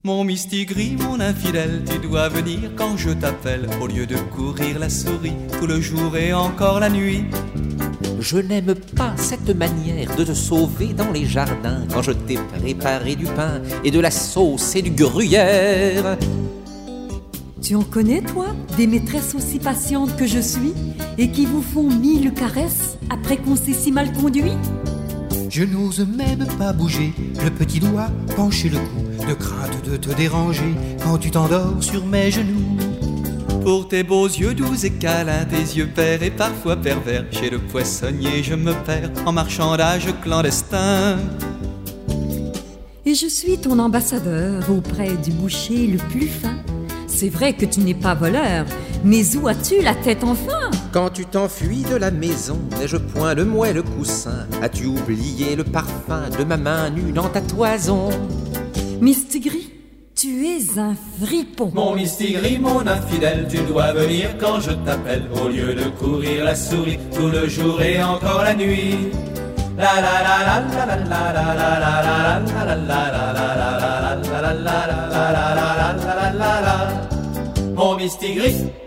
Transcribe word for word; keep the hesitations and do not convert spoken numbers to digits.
Mon mistigris, mon infidèle, tu dois venir quand je t'appelle. Au lieu de courir la souris tout le jour et encore la nuit. Je n'aime pas cette manière de te sauver dans les jardins quand je t'ai préparé du pain et de la sauce et du gruyère. Tu en connais, toi, des maîtresses aussi patientes que je suis et qui vous font mille caresses après qu'on s'est si mal conduit? Je n'ose même pas bouger le petit doigt, pencher le cou, de crainte de te déranger quand tu t'endors sur mes genoux. Pour tes beaux yeux doux et câlins, tes yeux verts et parfois pervers, chez le poissonnier je me perds en marchandage clandestin. Et je suis ton ambassadeur auprès du boucher le plus fin. C'est vrai que tu n'es pas voleur, mais où as-tu la tête enfin? Quand tu t'enfuis de la maison, n'ai-je point le moelle coussin? As-tu oublié le parfum de ma main nue dans ta toison? Mistigris, tu es un fripon. Mon mistigris, mon infidèle, tu dois venir quand je t'appelle. Au lieu de courir la souris tout le jour et encore la nuit. La la la la la la la la la la la la la la la la. Mon mistigris.